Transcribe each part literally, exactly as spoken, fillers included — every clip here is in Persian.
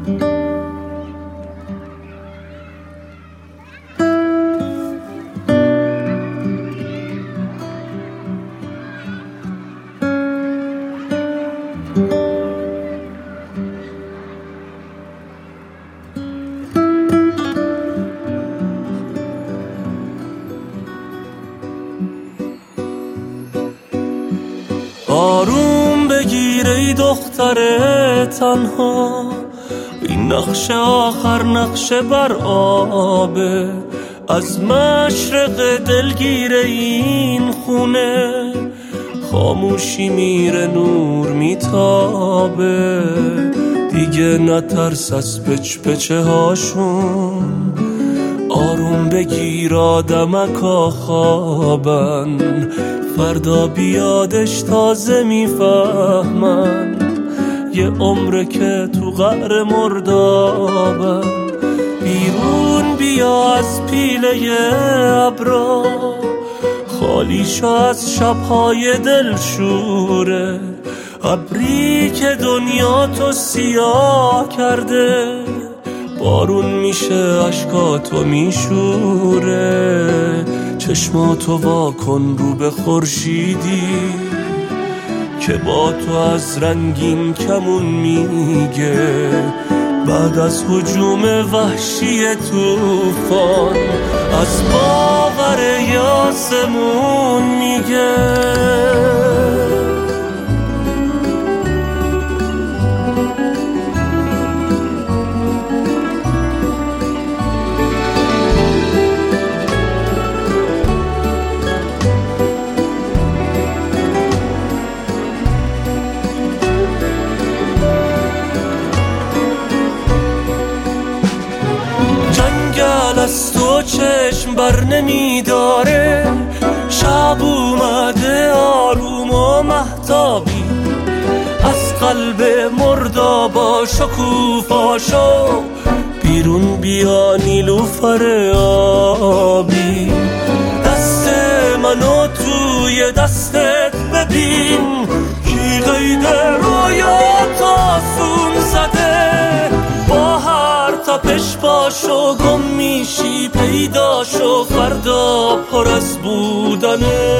آروم بگیر ای دختر تنها، این نقش آخر نقش بر آبه. از مشرق دلگیر این خونه خاموشی میره نور میتابه. دیگه نترس از پچ پچه هاشون، آروم بگیر آدمکا خوابن. فردا بیادش تازه میفهمن، یه عمره که تو قعر مردابن. بیرون بیا از پیله ابرا، خالی شو از شبهای دلشوره. ابری که دنیا تو سیاه کرده، بارون میشه اشکاتو میشوره. چشماتو وا کن رو به خورشیدی که با تو از رنگین کمون میگه. بعد از هجوم وحشی طوفان، از باور یاسمون میگه. از تو چشم بر نمیداره، شب اومده آروم و مهتابی. از قلب مردابا شکوفاشو، بیرون بیا نیلوفر آبی. دست منو توی دستت ببین، کی قید رویات آسون زده. با هر تپش باشو گم میشی پیداشو، فردا پر از بودنه.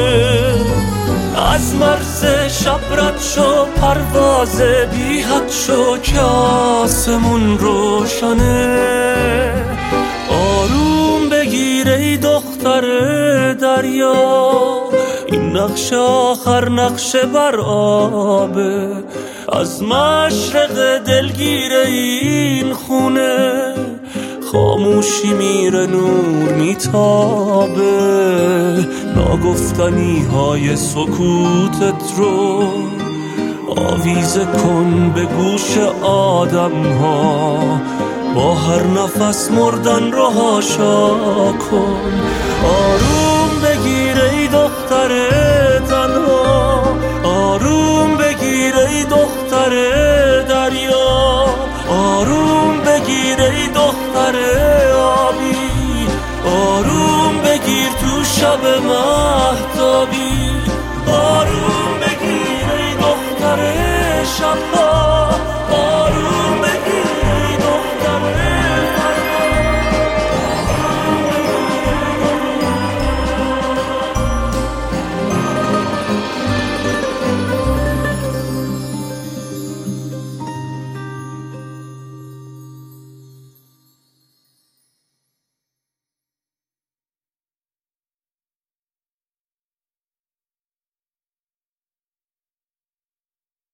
از مرز شب رد شو، پرواز بی حد شو که آسمون روشنه. آروم بگیر ای دختر دریا، این نقش آخر نقش بر آبه. از مشرق دلگیر این خونه خاموشی میره نور میتابه. ناگفتنی های سکوتت رو آویزه کن به گوش آدم ها. با هر نفس مردن رو هاشا کن. آروم بگیر ای دختر تنها، آروم بگیر ای دختر دریا. آروم بگیر ای دختر آبی، آروم بگیر تو شب مهتابی. آروم بگیر ای دختر شب